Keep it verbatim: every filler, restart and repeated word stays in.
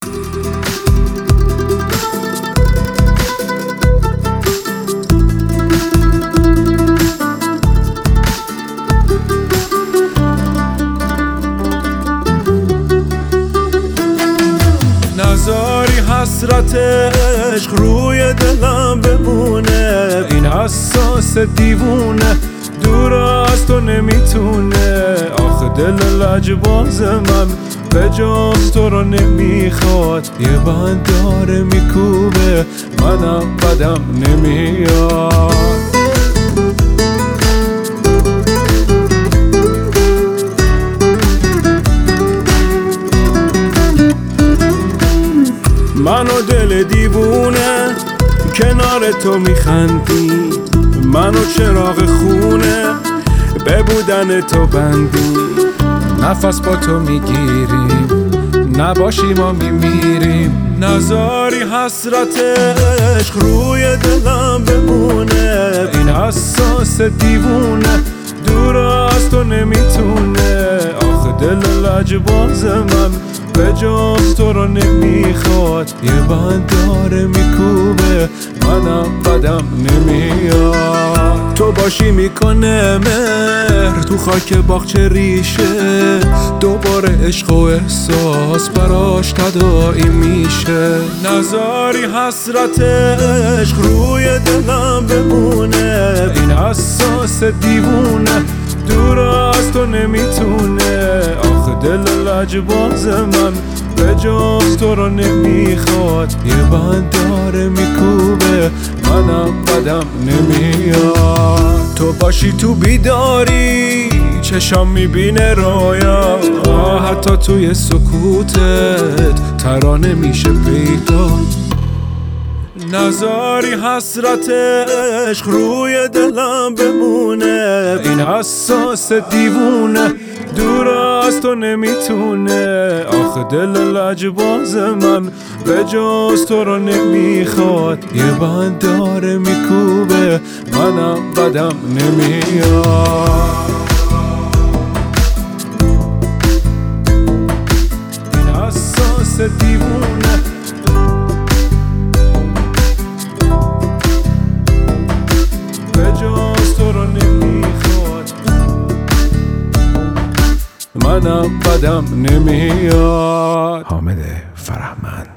نذاری حسرت عشق روی دلم بمونه، این حساس دیوونه دور از تو نمیتونه. آخه دل لجباز من به جز تو رو نمیخواد، یه بند داره میکوبه منم بدم نمیاد. من و دل دیوونه کنار تو میخندی، من و چراغ خونه به بودن تو بندی. نفس با تو میگیریم نباشی ما میمیریم. نذاری حسرت عشق روی دلم بمونه، این حساس دیوونه دور از تو نمیتونه. آخه دل لجباز من به جز تو رو نمیخواد، یه بند داره میکوبه منم بدم نمیاد. تو باشی میکنه مهر تو خاک باغچه ریشه، دوباره عشق و احساس براش تداعی میشه. نذاری حسرت عشق روی دلم بمونه، این حساس دیوونه دور از تو نمیتونه. آخه دل لجباز من به جز تو رو نمیخواد، یه بند داره میکوبه منم بدم نمیاد. تو باشی تو بیداری چشام میبینه رویا، حتی توی سکوتت ترانه میشه پیدا. نذاری حسرت عشق روی دلم بمونه، این حساس دیوونه دور از تو نمیتونه. آخه دل لجباز من به جز تو رو نمیخواد، یه بند داره میکوبه منم بدم نمیاد. این حساس دیوونه منم بدم نمیاد. حامد فرهمند.